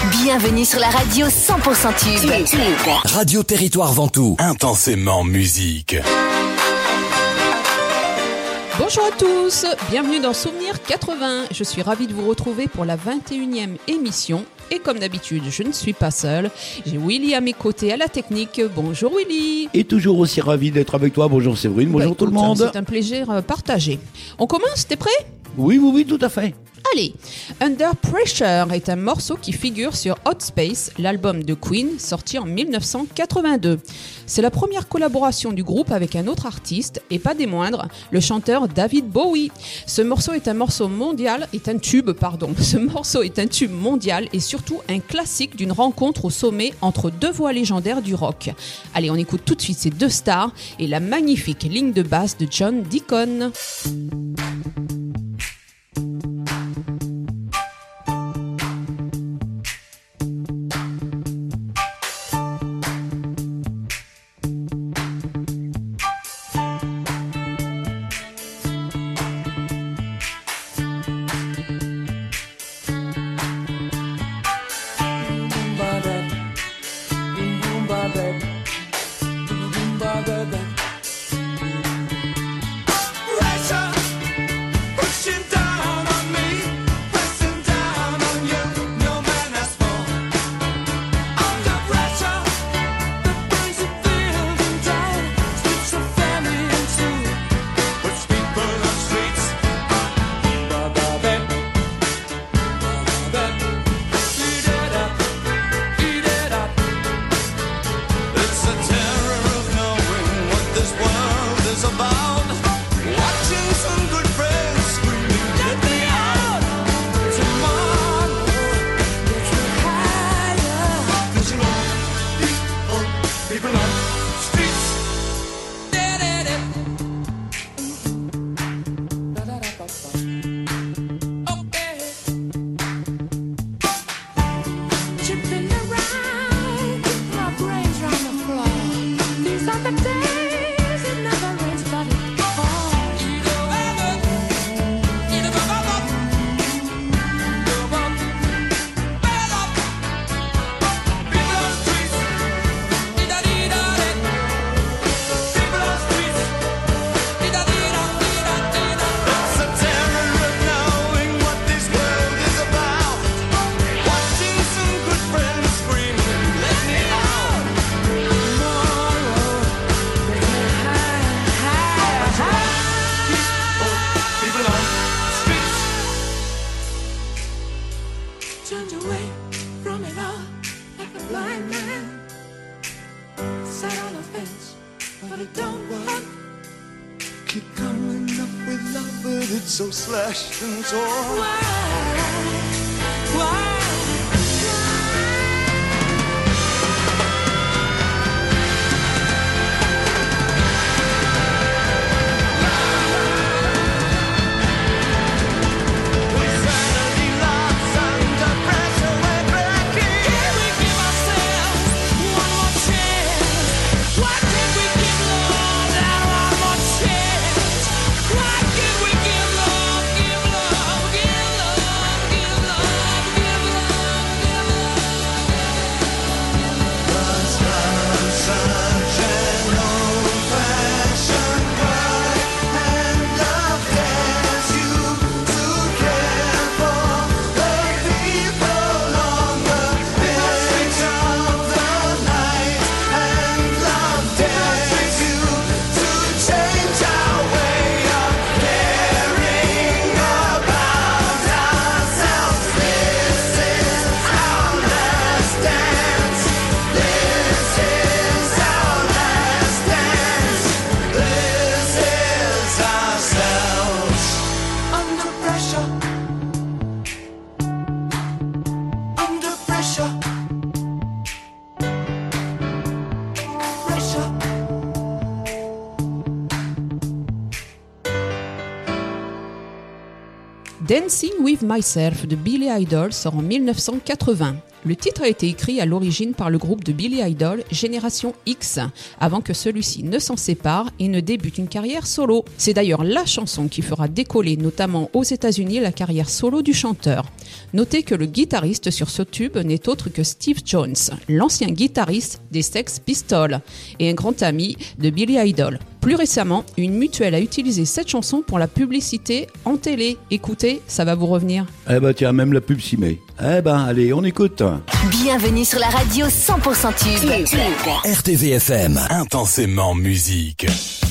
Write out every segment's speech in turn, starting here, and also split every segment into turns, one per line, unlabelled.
Bienvenue sur la radio 100% tube.
Radio Territoire Ventoux. Intensément musique.
Bonjour à tous, bienvenue dans Souvenir 80. Je suis ravie de vous retrouver pour la 21e émission. Et comme d'habitude, je ne suis pas seule. J'ai Willy à mes côtés à la technique. Bonjour Willy.
Et toujours aussi ravi d'être avec toi. Bonjour Séverine, bonjour tout le monde.
C'est un plaisir partagé. On commence, t'es prêt ?
Oui, tout à fait.
Allez, Under Pressure est un morceau qui figure sur Hot Space, l'album de Queen, sorti en 1982. C'est la première collaboration du groupe avec un autre artiste, et pas des moindres, le chanteur David Bowie. Ce morceau est un tube mondial et surtout un classique d'une rencontre au sommet entre deux voix légendaires du rock. Allez, on écoute tout de suite ces deux stars et la magnifique ligne de basse de John Deacon.
So slashed and torn. Why?
Dancing with Myself de Billy Idol sort en 1980. Le titre a été écrit à l'origine par le groupe de Billy Idol, Génération X, avant que celui-ci ne s'en sépare et ne débute une carrière solo. C'est d'ailleurs la chanson qui fera décoller notamment aux États-Unis la carrière solo du chanteur. Notez que le guitariste sur ce tube n'est autre que Steve Jones, l'ancien guitariste des Sex Pistols et un grand ami de Billy Idol. Plus récemment, une mutuelle a utilisé cette chanson pour la publicité en télé. Écoutez, ça va vous revenir.
Eh ben tiens, même la pub s'y met. Eh ben allez, on écoute.
Bienvenue sur la radio 100% tube.
RTVFM, intensément musique.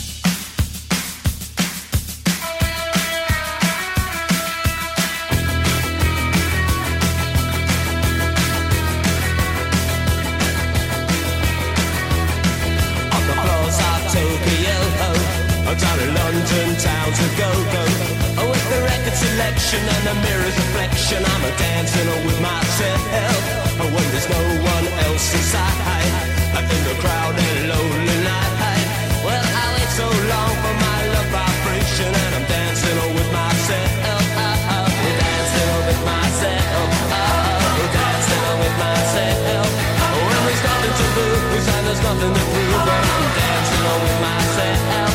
Down in London town to go-go, with the record selection and the mirror's reflection, I'm a dancing with myself, when there's no one else inside, in the crowded lonely night. Well, I wait so long for my love vibration, and I'm dancing with myself, dancing with myself, dancing with myself. When there's nothing to lose and there's nothing to prove, I'm dancing with myself.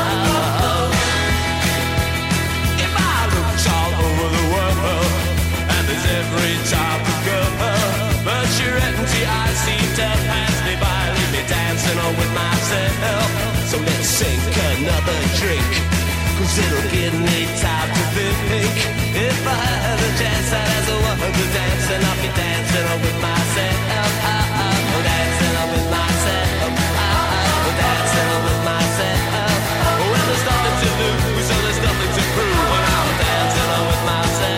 Every type of girl, but you're empty, I see dead pass me by, leave me dancing on with myself. So let's sink another drink, cause it'll give me time to think. If I had a chance, I'd ask a woman to dance, and I'll be dancing on with myself. Dancing on with myself. Dancing on with myself. Well, there's nothing to lose, so there's nothing to prove, and I'm dancing on with myself.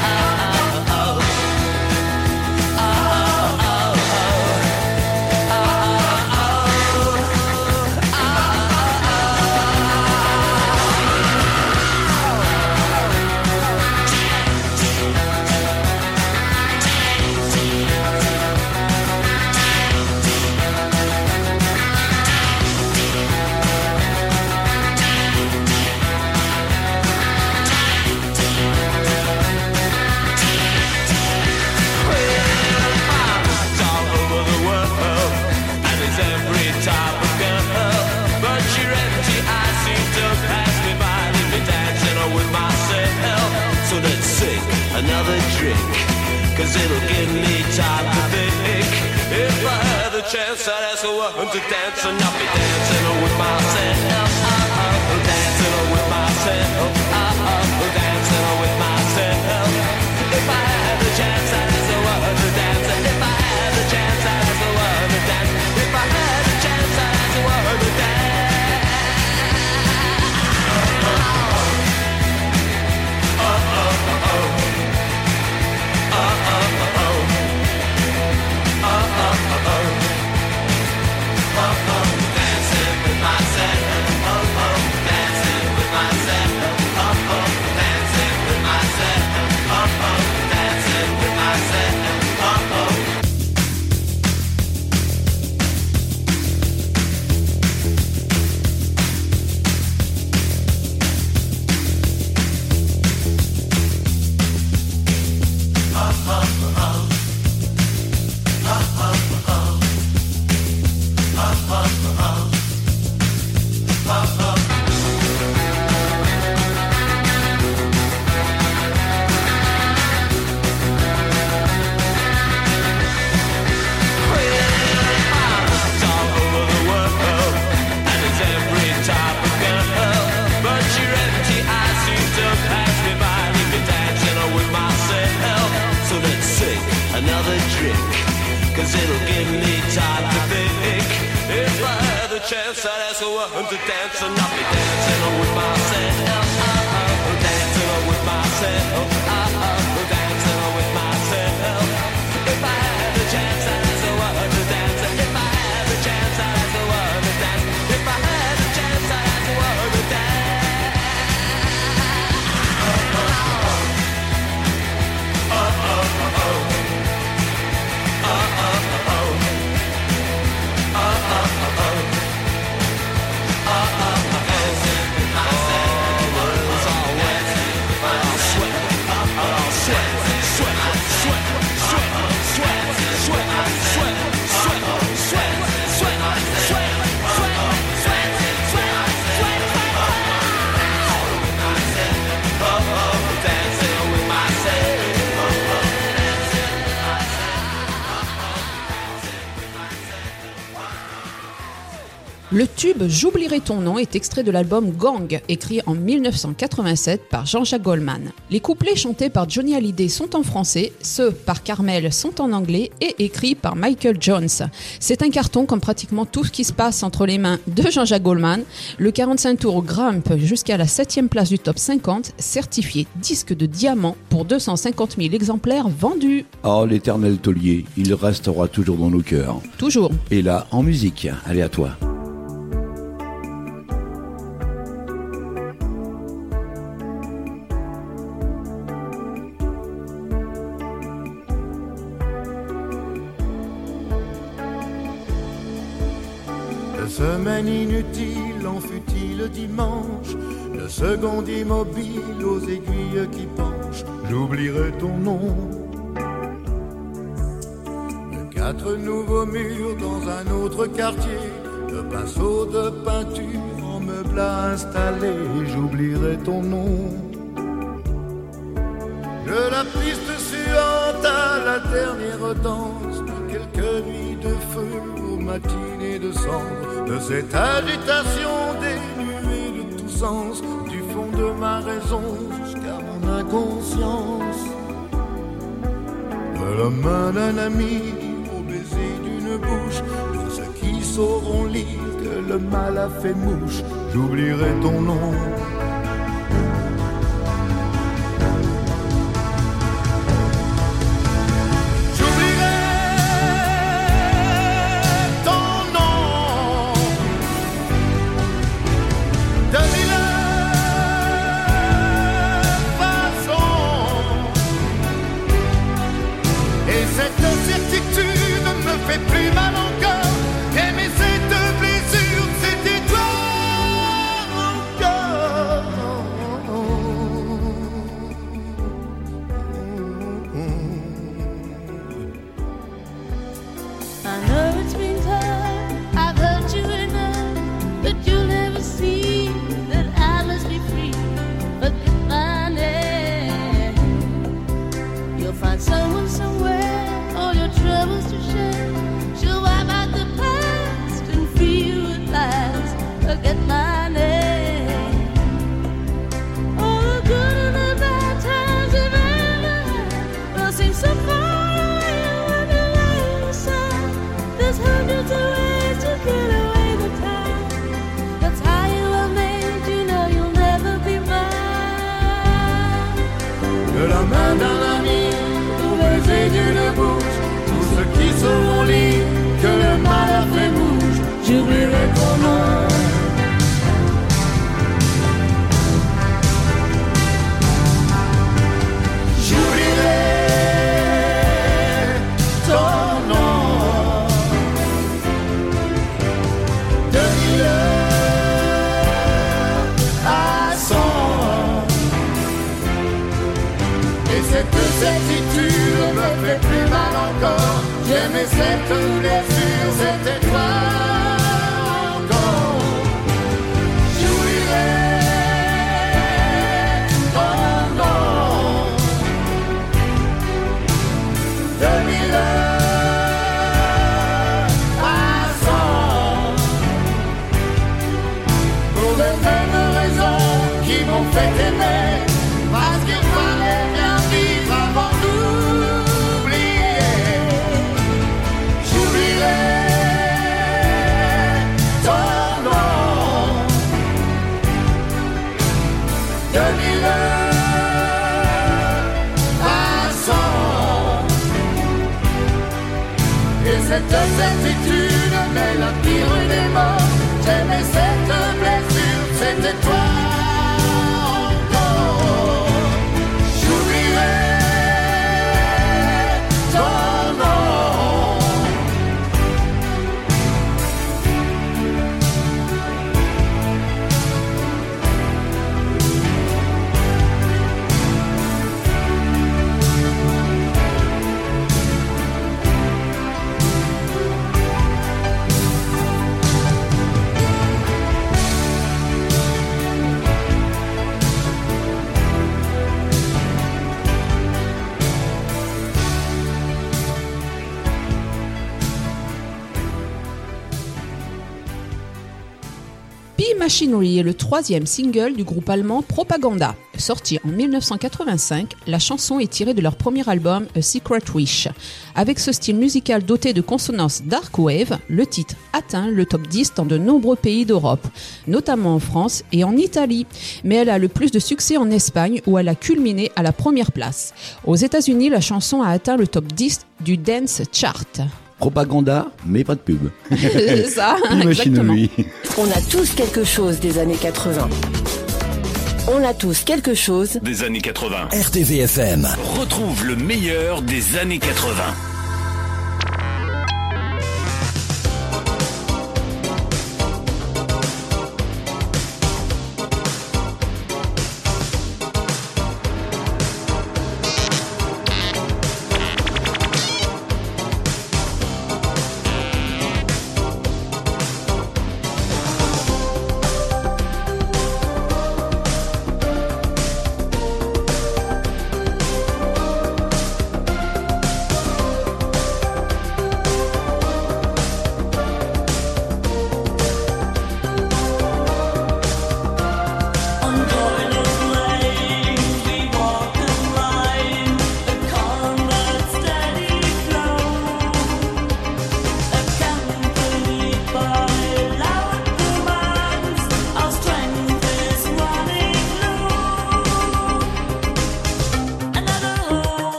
Another drink, cause it'll give me time to think. If I had the chance, I'd ask a woman to dance, and I'll be dancing with myself. Dancing with myself. Dancing with myself. If I had the chance, I'd ask a woman to dance, and if I had the chance, I'd ask a woman to dance. If I had the chance, I'd ask a woman to dance. Dancing with myself. Dancing with myself. Dancing with myself. Dancing with myself. Another drink, cause it'll give me time to think. If I had the chance, I'd ask a woman to dance, and I'll be dancing with myself. Dancing with myself. Dancing with myself. If I had the chance, I'd ask a woman to dance, and if I had the chance, I'd ask a woman to dance. If I had the chance, I'd ask a woman to dance. Dancing with myself.
Le tube « J'oublierai ton nom » est extrait de l'album Gang, écrit en 1987 par Jean-Jacques Goldman. Les couplets chantés par Johnny Hallyday sont en français, ceux par Carmel sont en anglais et écrits par Michael Jones. C'est un carton comme pratiquement tout ce qui se passe entre les mains de Jean-Jacques Goldman. Le 45 tours grimpe jusqu'à la 7e place du top 50, certifié disque de diamant pour 250 000 exemplaires vendus.
Oh, l'éternel taulier, il restera toujours dans nos cœurs.
Toujours.
Et là, en musique, allez à toi.
Semaine inutile en fut-il dimanche, le second immobile aux aiguilles qui penchent, j'oublierai ton nom. De 4 nouveaux murs dans un autre quartier, le pinceau de peinture en meuble à installer, j'oublierai ton nom. De la piste suivante à la dernière danse, de quelques nuits de feu aux matinées de cendre, de cette agitation dénuée de tout sens, du fond de ma raison jusqu'à mon inconscience. De la main d'un ami au baiser d'une bouche, pour ceux qui sauront lire que le mal a fait mouche, j'oublierai ton nom. Plus mal encore, aimer cette blessure, c'était toi encore.
I know it's been time, I've hurt you enough, but you'll never see that I must be free. But my name, you'll find someone somewhere, all your troubles to share. Forget my name. All the good and the bad times you've ever had will seem so far away when you lay aside. There's hundreds of ways to get away the time. That's how you were made, you know you'll never be mine.
De la main d'un ami au baiser d'une bouche, tous ceux qui sauront lire que le mal a fait bouche, j'oublierai ton nom. Cette certitude me fait plus mal encore. J'aimais cette blessure, c'était toi encore. J'oublierai ton nom. 2000 passants pour les mêmes raisons qui m'ont fait aimer. Parce qu'il fallait bien vivre avant d'oublier. J'oublierai ton nom. 2000 passants. Et cette certitude met la pire des morts. J'aimais cette blessure, c'était toi.
Machinery est le troisième single du groupe allemand Propaganda. Sorti en 1985, la chanson est tirée de leur premier album A Secret Wish. Avec ce style musical doté de consonances dark wave, le titre atteint le top 10 dans de nombreux pays d'Europe, notamment en France et en Italie. Mais elle a le plus de succès en Espagne où elle a culminé à la première place. Aux États-Unis, la chanson a atteint le top 10 du Dance Chart.
Propaganda, mais pas de pub.
C'est ça,
Puis
exactement.
Machinery.
On a tous quelque chose des années 80. On a tous quelque chose.
Des années 80.
RTVFM.
Retrouve le meilleur des années 80.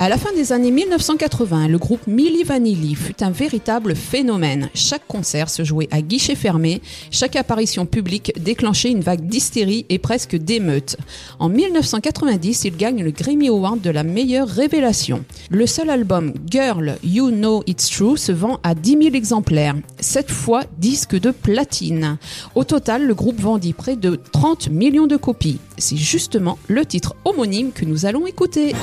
À la fin des années 1980, le groupe Milli Vanilli fut un véritable phénomène. Chaque concert se jouait à guichet fermé, chaque apparition publique déclenchait une vague d'hystérie et presque d'émeute. En 1990, il gagne le Grammy Award de la meilleure révélation. Le seul album Girl, You Know It's True se vend à 10 000 exemplaires, 7 fois disque de platine. Au total, le groupe vendit près de 30 millions de copies. C'est justement le titre homonyme que nous allons écouter.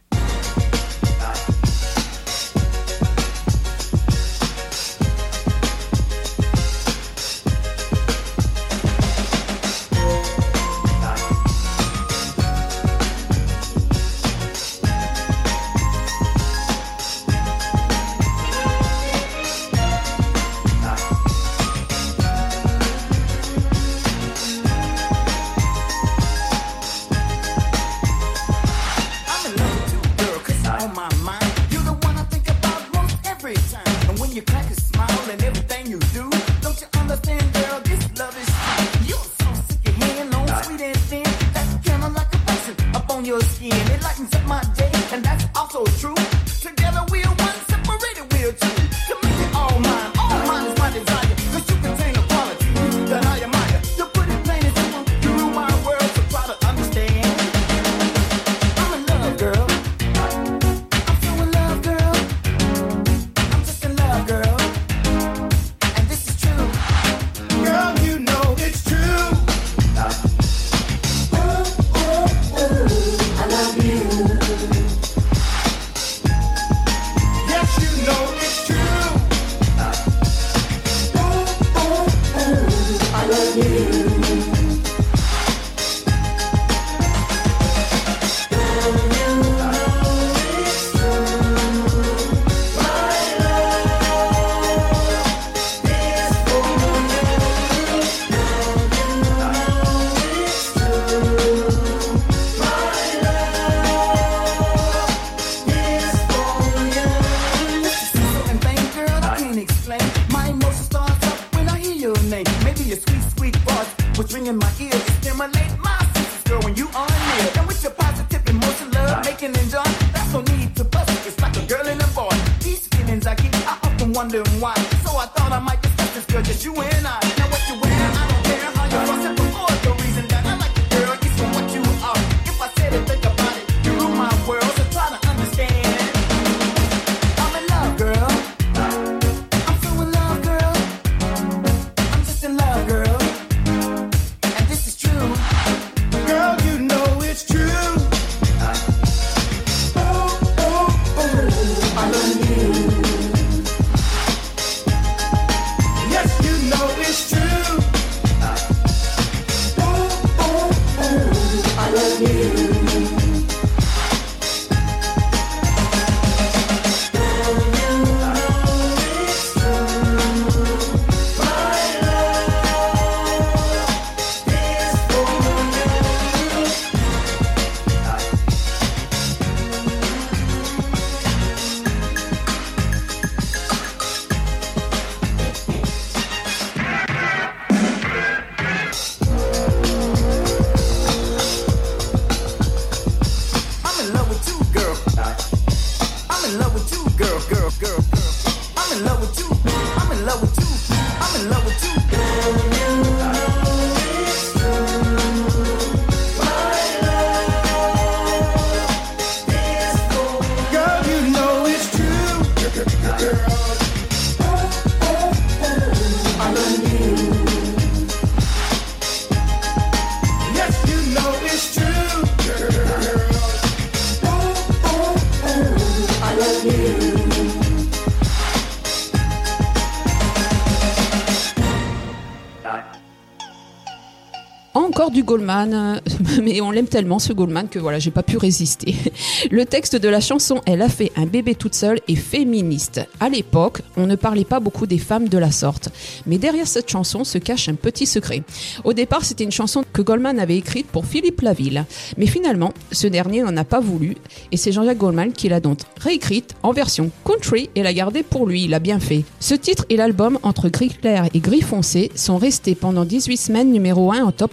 Encore du Goldman, mais on l'aime tellement ce Goldman que voilà, j'ai pas pu résister. Le texte de la chanson « Elle a fait un bébé toute seule » est féministe. À l'époque, on ne parlait pas beaucoup des femmes de la sorte. Mais derrière cette chanson se cache un petit secret. Au départ, c'était une chanson que Goldman avait écrite pour Philippe Laville. Mais finalement, ce dernier n'en a pas voulu et c'est Jean-Jacques Goldman qui l'a donc réécrite en version country et l'a gardée pour lui. Il a bien fait. Ce titre et l'album Entre gris clair et gris foncé sont restés pendant 18 semaines numéro 1 en top album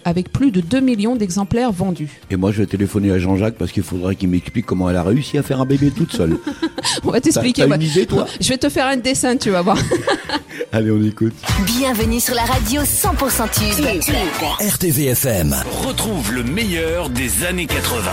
avec plus de 2 millions d'exemplaires vendus.
Et moi, je vais téléphoner à Jean-Jacques parce qu'il faudrait qu'il m'explique comment elle a réussi à faire un bébé toute seule.
On va t'expliquer.
T'as une idée, toi?
Je vais te faire un dessin, tu vas voir.
Allez, on écoute.
Bienvenue sur la radio 100% tube.
RTVFM. Retrouve le meilleur des années 80.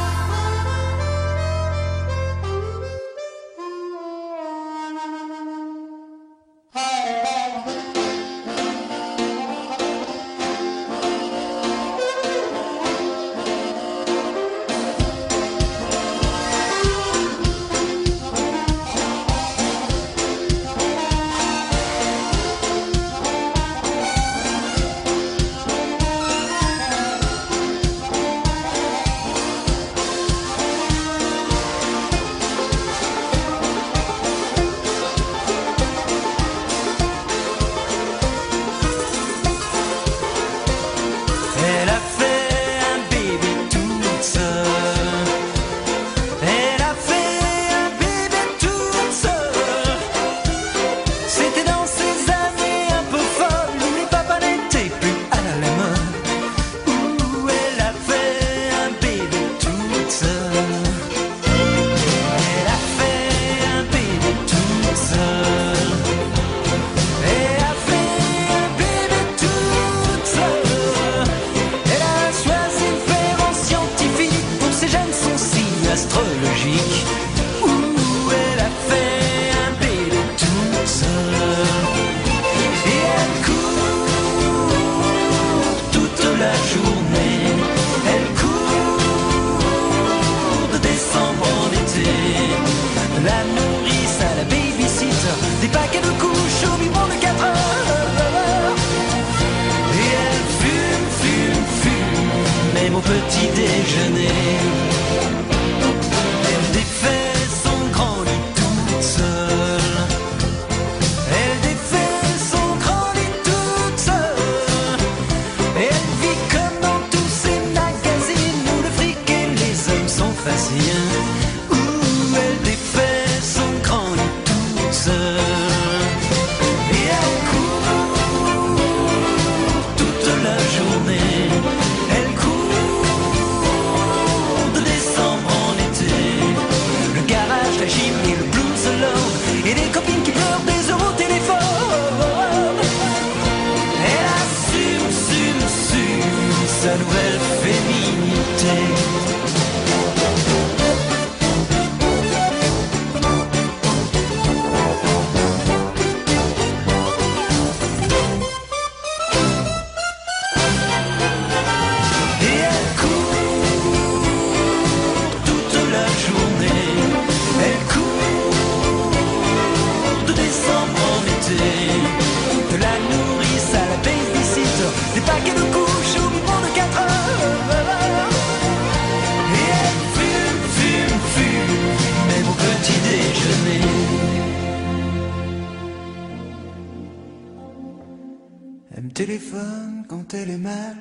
Téléphone quand elle est mal,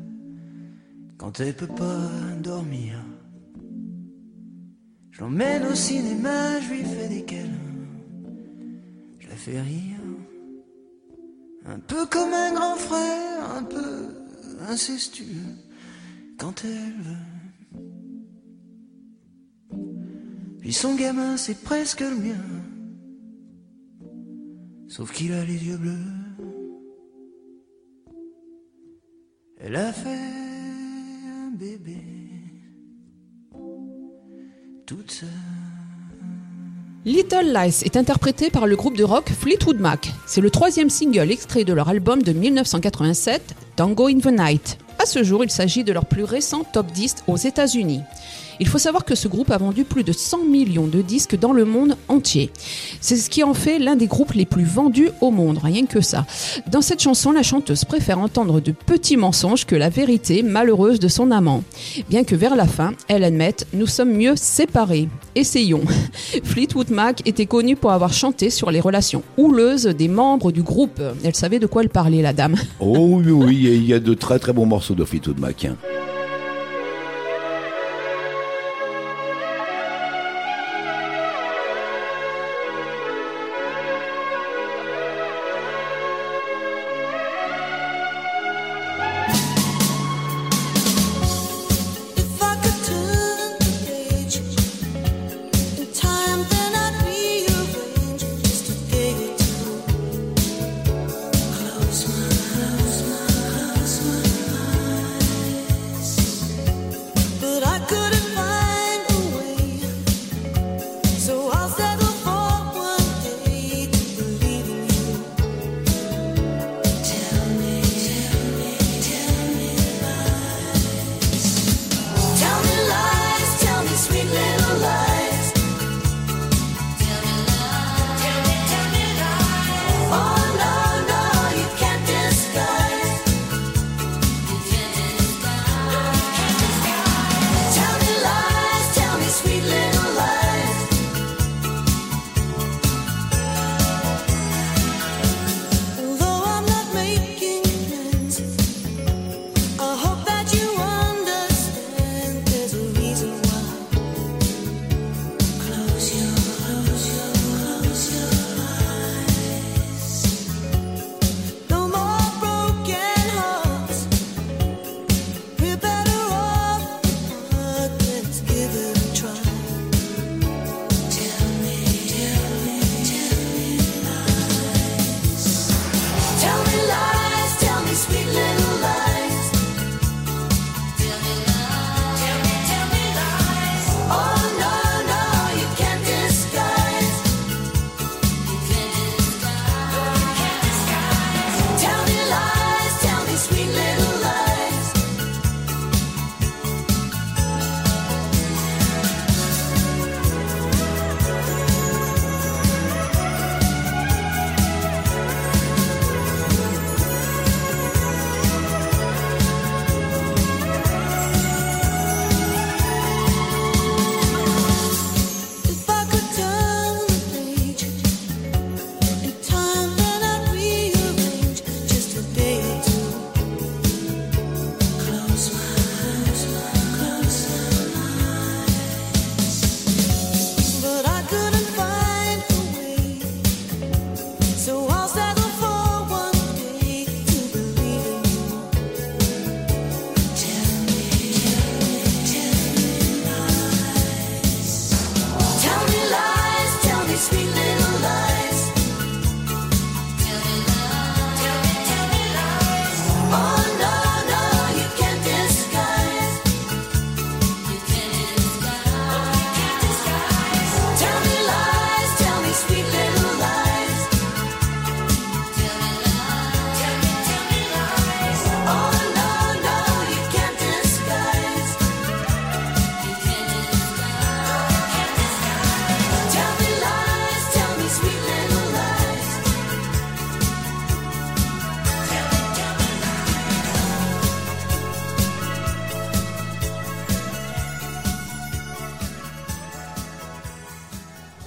quand elle peut pas dormir. Je l'emmène au cinéma, je lui fais des câlins, je la fais rire. Un peu comme un grand frère, un peu incestueux, quand elle veut. Puis son gamin c'est presque le mien, sauf qu'il a les yeux bleus. Elle a fait un bébé toute seule.
Little Lies est interprété par le groupe de rock Fleetwood Mac. C'est le 3e single extrait de leur album de 1987, Tango in the Night. À ce jour, il s'agit de leur plus récent top 10 aux États-Unis. Il faut savoir que ce groupe a vendu plus de 100 millions de disques dans le monde entier. C'est ce qui en fait l'un des groupes les plus vendus au monde, rien que ça. Dans cette chanson, la chanteuse préfère entendre de petits mensonges que la vérité malheureuse de son amant. Bien que vers la fin, elle admette « Nous sommes mieux séparés ». Essayons. Fleetwood Mac était connue pour avoir chanté sur les relations houleuses des membres du groupe. Elle savait de quoi elle parlait, la dame.
Oh oui, il y a de très très bons morceaux de Fleetwood Mac.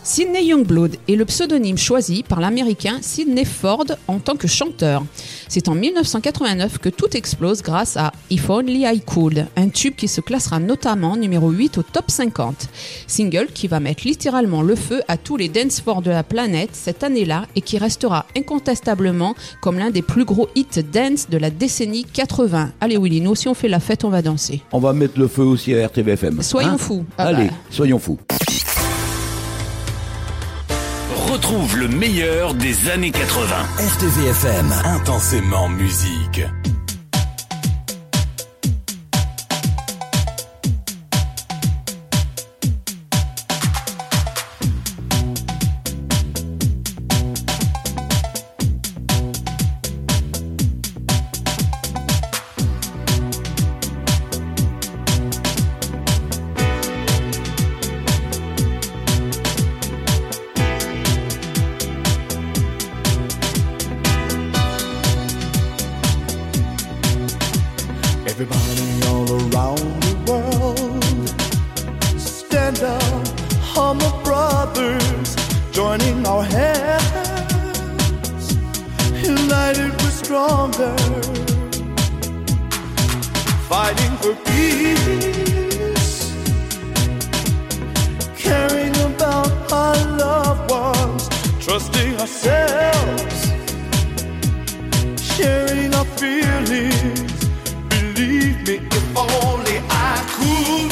Sydney Youngblood est le pseudonyme choisi par l'américain Sidney Ford en tant que chanteur. C'est en 1989 que tout explose grâce à If Only I Could, un tube qui se classera notamment numéro 8 au top 50. Single qui va mettre littéralement le feu à tous les dance floors de la planète cette année-là et qui restera incontestablement comme l'un des plus gros hits dance de la décennie 80. Allez Willy, nous aussi on fait la fête, on va danser.
On va mettre le feu aussi à RTVFM.
Soyons fous.
Allez, soyons fous.
Retrouve le meilleur des années 80.
RTVFM, intensément musique.
Everybody all around the world, stand up, humble brothers, joining our hands, united we're stronger, fighting for peace, caring about our loved ones, trusting ourselves, sharing our feelings. Believe me, if only I could,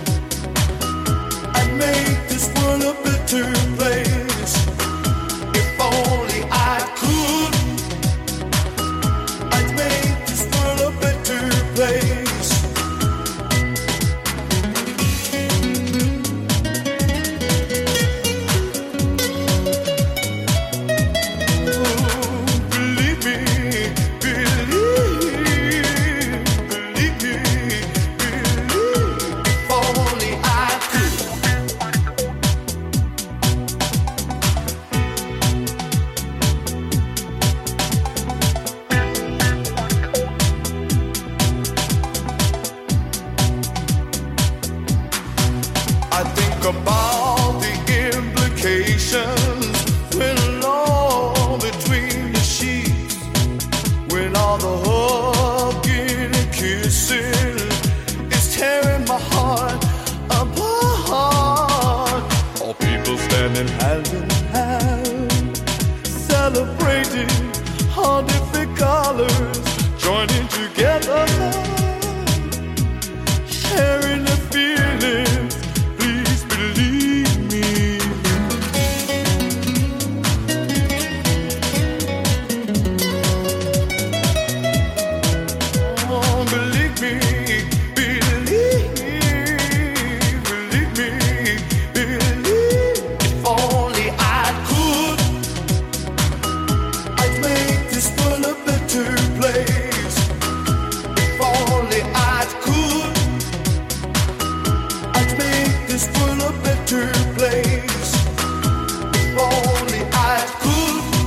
I'd make this world a better place. If only I could, I'd make this world a better place. Believe me, if only I could. I think about the implications when alone between the sheets, when all the hugging and kissing is tearing my heart apart. All people standing hand in hand, celebrating all different colors, joining together, sharing the feelings. Please believe me. Oh, believe me, believe me, believe. If only I could, I'd make this world a better place. If only I could, I'd make this world a better place. If only I could.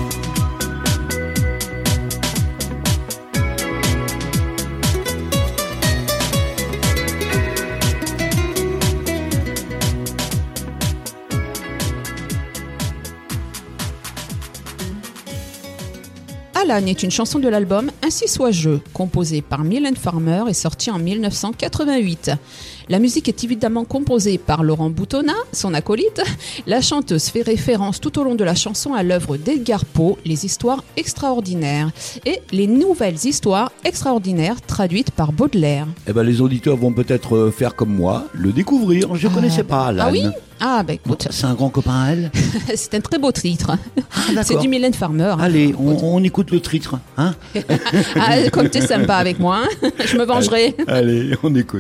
Alan est une chanson de l'album Ainsi soit-je, composée par Mylène Farmer et sortie en 1988. La musique est évidemment composée par Laurent Boutonnat, son acolyte. La chanteuse fait référence tout au long de la chanson à l'œuvre d'Edgar Poe, Les histoires extraordinaires, et les nouvelles histoires extraordinaires traduites par Baudelaire.
Eh ben, les auditeurs vont peut-être faire comme moi, le découvrir. Je ne connaissais pas Alan.
Ah oui? Ah bah écoute,
C'est un grand copain à elle.
c'est un très beau titre.
d'accord.
C'est du Mylène Farmer.
Allez, on écoute le titre, hein?
Ah, comme tu es sympa avec moi, hein. Je me vengerai.
Allez, on écoute.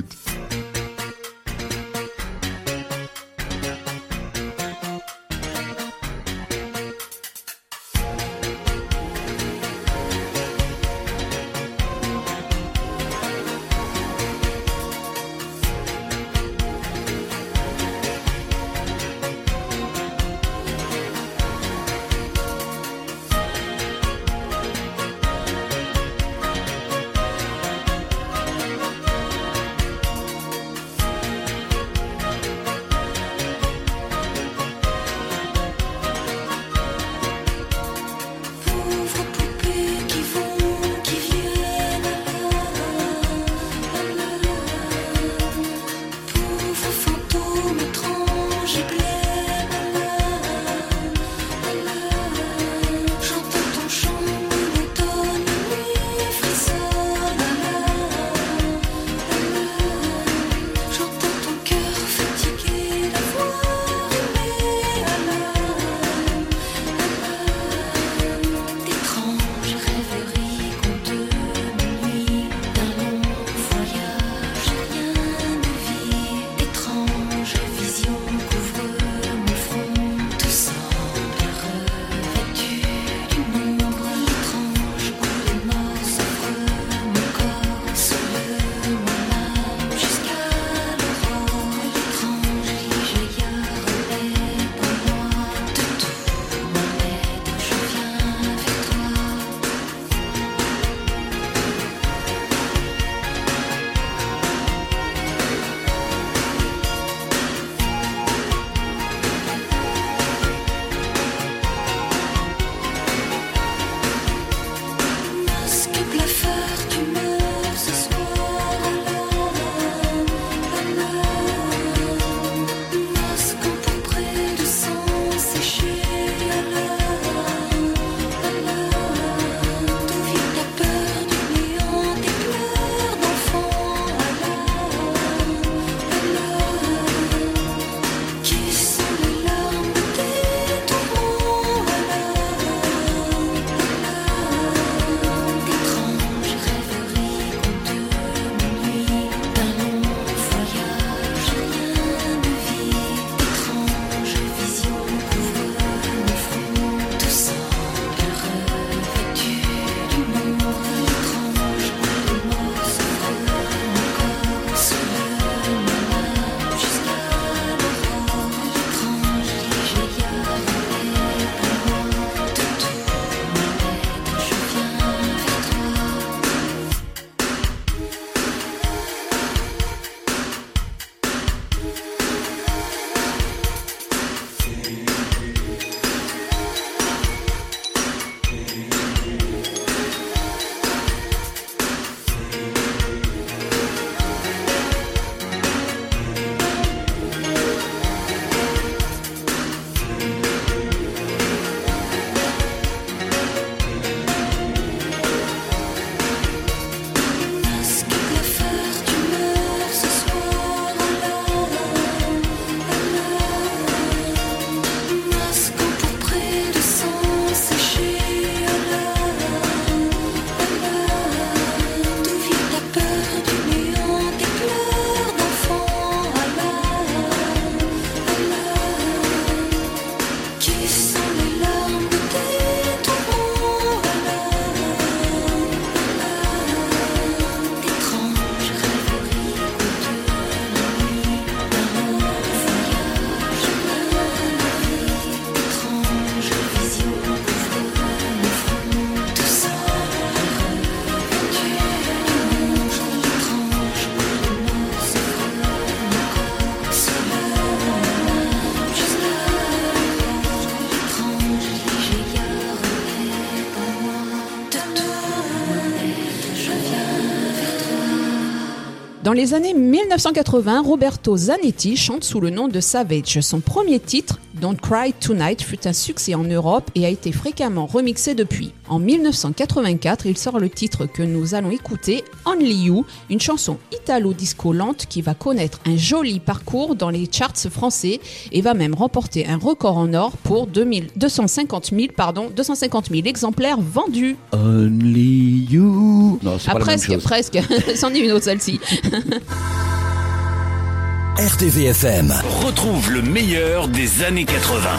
Dans les années 1980, Roberto Zanetti chante sous le nom de Savage. Son premier titre, Don't Cry Tonight, fut un succès en Europe et a été fréquemment remixé depuis. En 1984, il sort le titre que nous allons écouter, Only You, une chanson italo-disco lente qui va connaître un joli parcours dans les charts français et va même remporter un record en or pour 250 000 exemplaires vendus.
Only You. Non, c'est pas la même chose.
Presque. C'en est une autre celle-ci.
RTVFM. Retrouve le meilleur des années 80.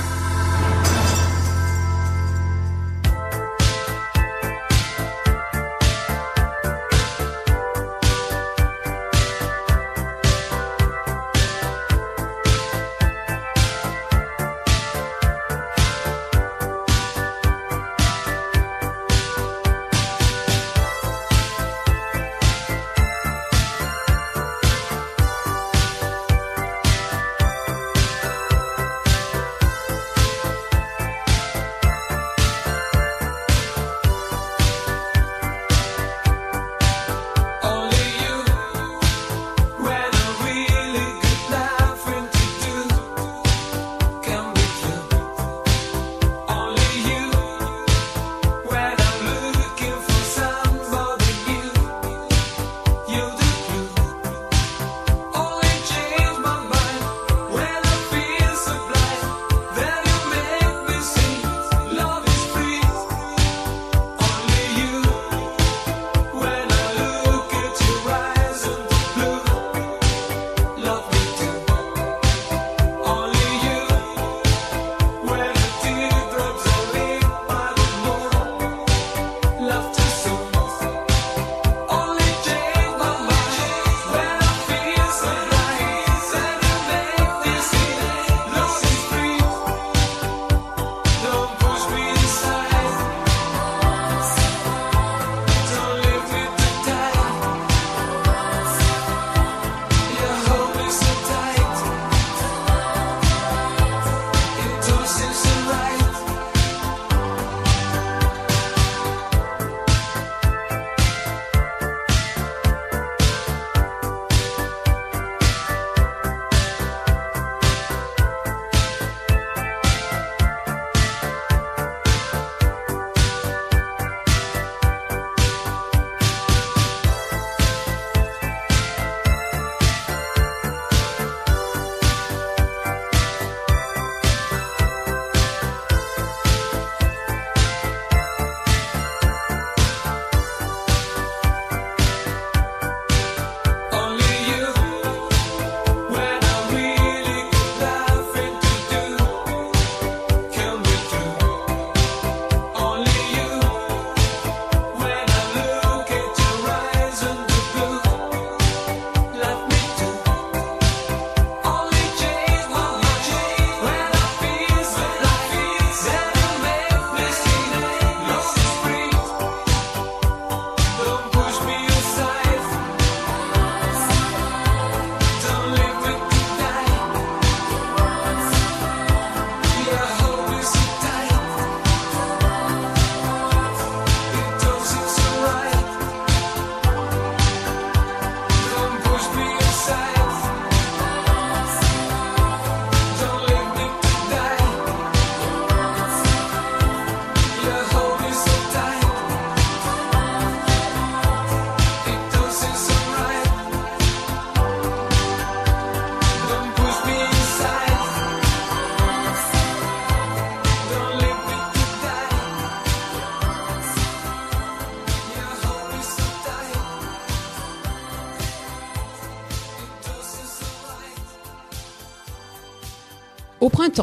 Au printemps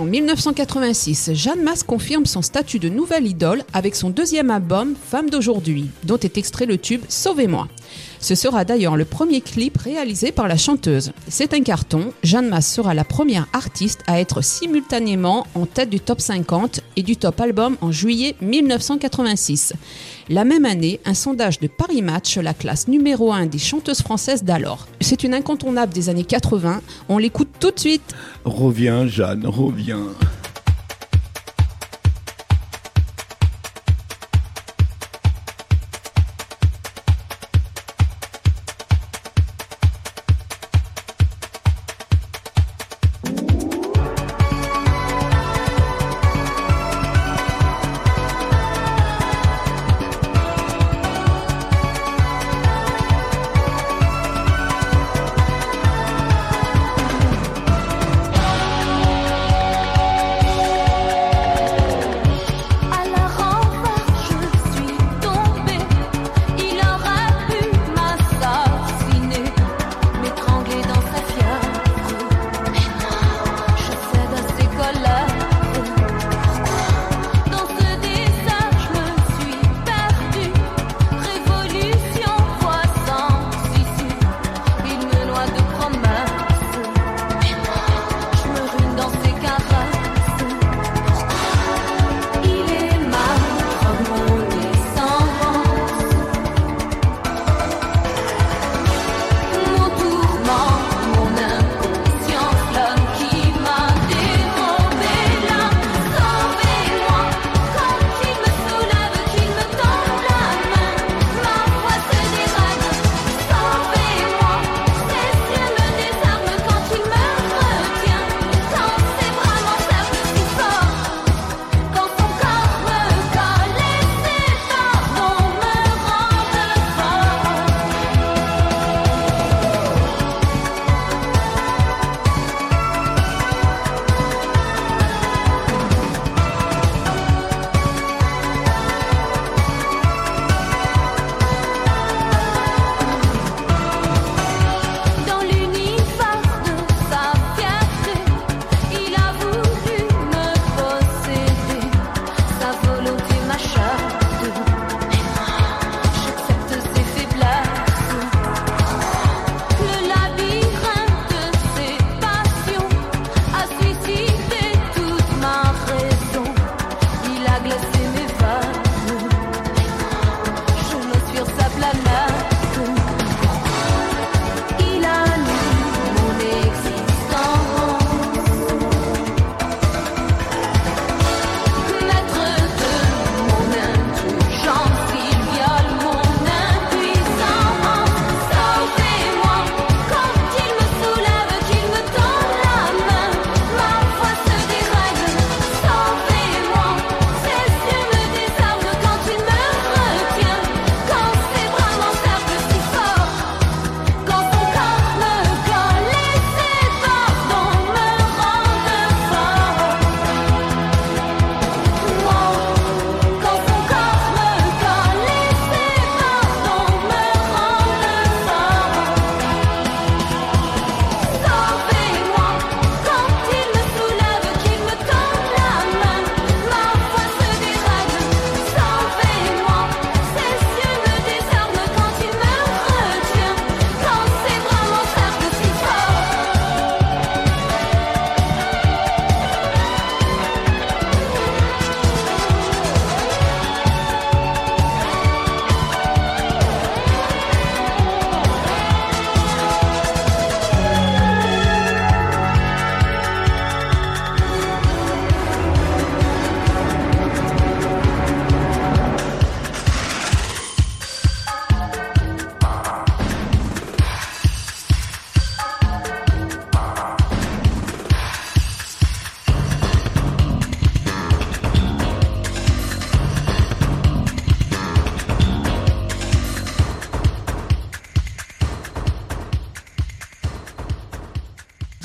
1986, Jeanne Masse confirme son statut de nouvelle idole avec son deuxième album Femme d'aujourd'hui, dont est extrait le tube Sauvez-moi. Ce sera d'ailleurs le premier clip réalisé par la chanteuse. C'est un carton, Jeanne Masse sera la première artiste à être simultanément en tête du top 50 et du top album en juillet 1986. La même année, un sondage de Paris Match la classe numéro 1 des chanteuses françaises d'alors. C'est une incontournable des années 80, on l'écoute tout de suite.
Reviens Jeanne, reviens.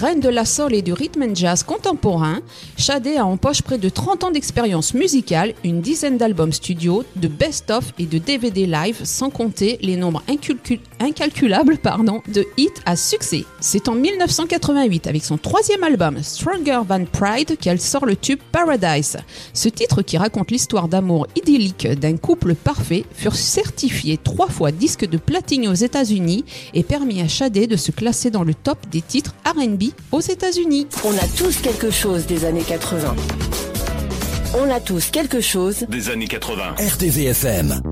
reine de la soul et du rhythm and jazz contemporain, Sade a en poche près de 30 ans d'expérience musicale, une dizaine d'albums studio, de best-of et de DVD live, sans compter les nombres incalculables de hits à succès. C'est en 1988, avec son troisième album, Stronger Than Pride, qu'elle sort le tube Paradise. Ce titre, qui raconte l'histoire d'amour idyllique d'un couple parfait, fut certifié 3 fois disque de platine aux États-Unis et permis à Sade de se classer dans le top des titres R&B aux États-Unis.
On a tous quelque chose des années 80. On a tous quelque chose
Des années 80.
RTVFM.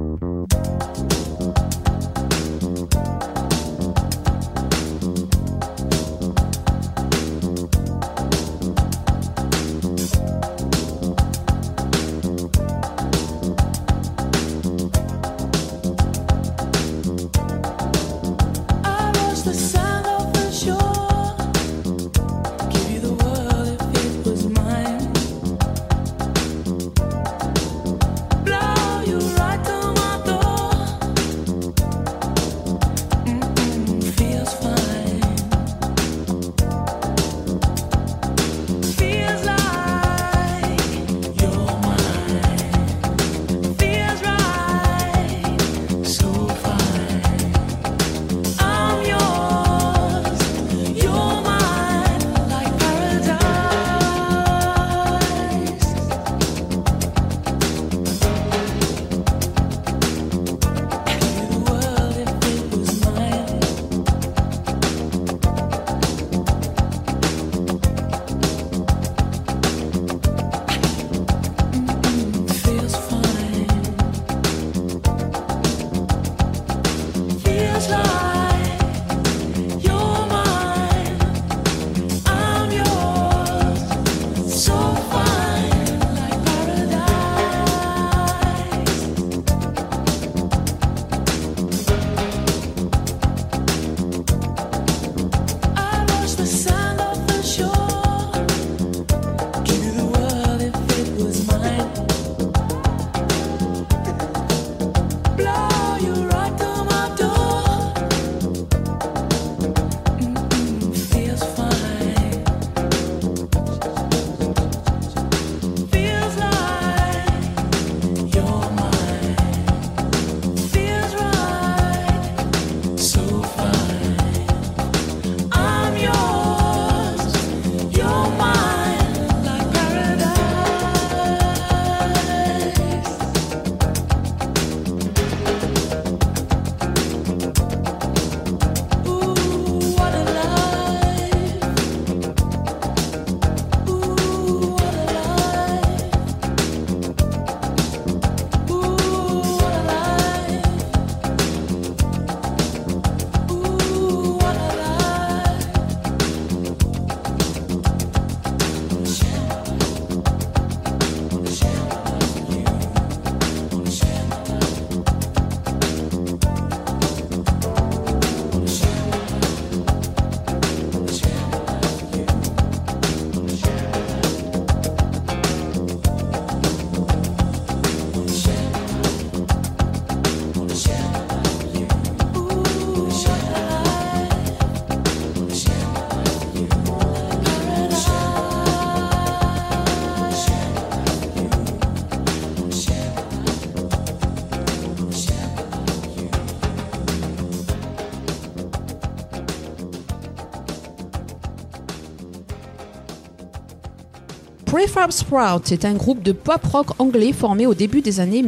Prefab Sprout est un groupe de pop-rock anglais formé au début des années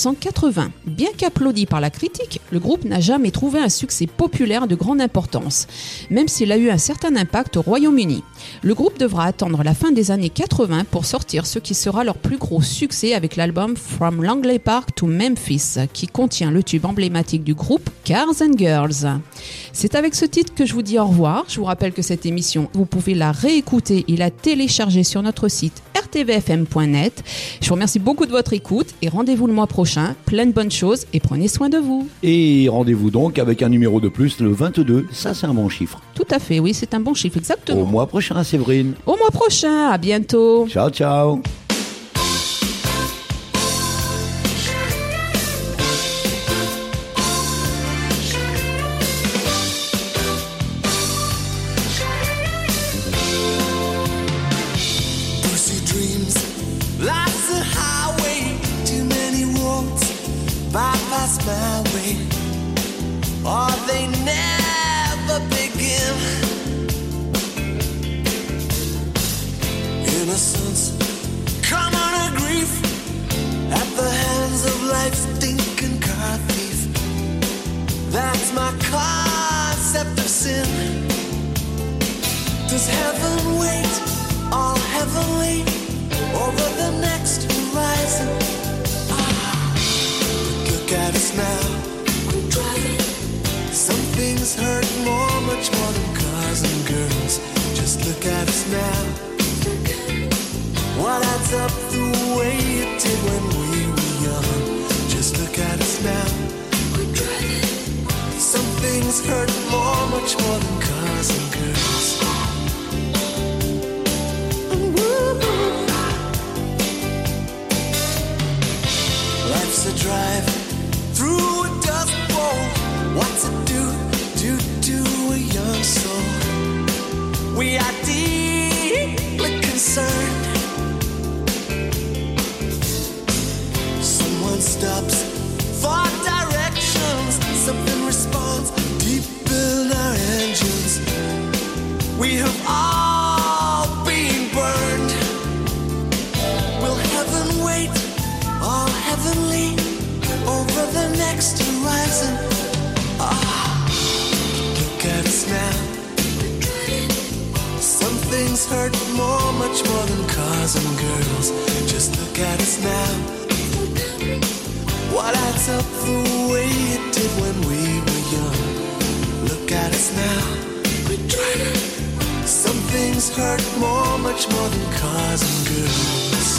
1980. Bien qu'applaudi par la critique, le groupe n'a jamais trouvé un succès populaire de grande importance, même s'il a eu un certain impact au Royaume-Uni. Le groupe devra attendre la fin des années 80 pour sortir ce qui sera leur plus gros succès avec l'album From Langley Park to Memphis, qui contient le tube emblématique du groupe Cars and Girls. C'est avec ce titre que je vous dis au revoir. Je vous rappelle que cette émission, vous pouvez la réécouter et la télécharger sur notre site rtvfm.net. Je vous remercie beaucoup de votre écoute et rendez-vous le mois prochain. Plein de bonnes choses et prenez soin de vous.
Et rendez-vous donc avec un numéro de plus, le 22. Ça, c'est un bon chiffre.
Tout à fait, oui, c'est un bon chiffre, exactement.
Au mois prochain, Séverine.
Au mois prochain, à bientôt.
Ciao, ciao.
dreams. Life's a highway, too many roads bypass my way, or they never begin. Innocence, common a grief at the hands of life's stinking car thief. That's my concept of sin. Does heaven wait, all heavenly, over the next horizon? Look at us now, we're driving. Some things hurt more, much more than cars and girls. Just look at us now. What adds up the way it did when we were young? Just look at us now, we're driving. Some things hurt more, much more than cars and girls. Life's a drive through a dust bowl. What's it do to a young soul? We are deeply concerned. Someone stops for directions. Something responds deep in our engines. We have all been burned. Will heaven wait, all heavenly, over the next horizon? Look at us now. Some things hurt more, much more than cars and girls. Just look at us now. What adds up the way it did when we were young? Look at us now. Some things hurt more, much more than cars and girls.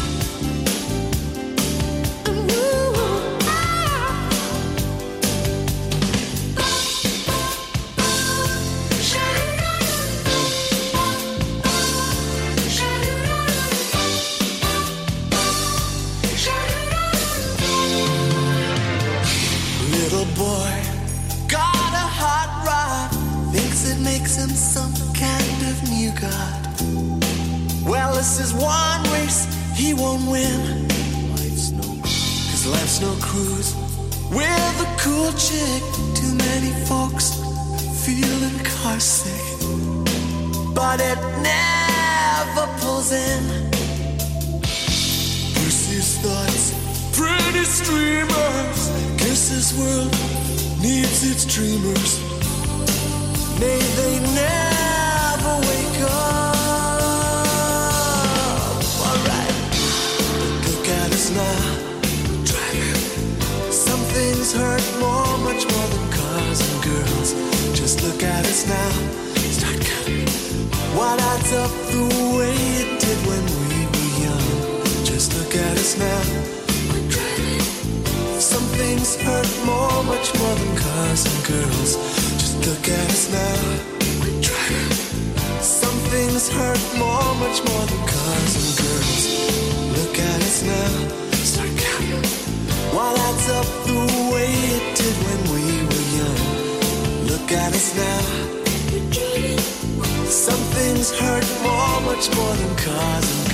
Little boy got a hot rod, thinks it makes him some kind of new god. Well, this is one race he won't win. Cause life's no cruise with a cool chick. Too many folks feeling car sick, but it never pulls in. Lucy's thoughts, pretty streamers. Guess this world needs its dreamers. May they never wake up. Alright, look at us now. Some things hurt more, much more than cars and girls. Just look at us now. Start counting. What adds up the way it did when we were young? Just look at us now. Some things hurt more, much more than cars and girls. Just look at us now. Some things hurt more, much more than cars and girls. Look at us now. Start counting. What adds up the way it did when we were young? Look at us now. Some things hurt more, much more than cars and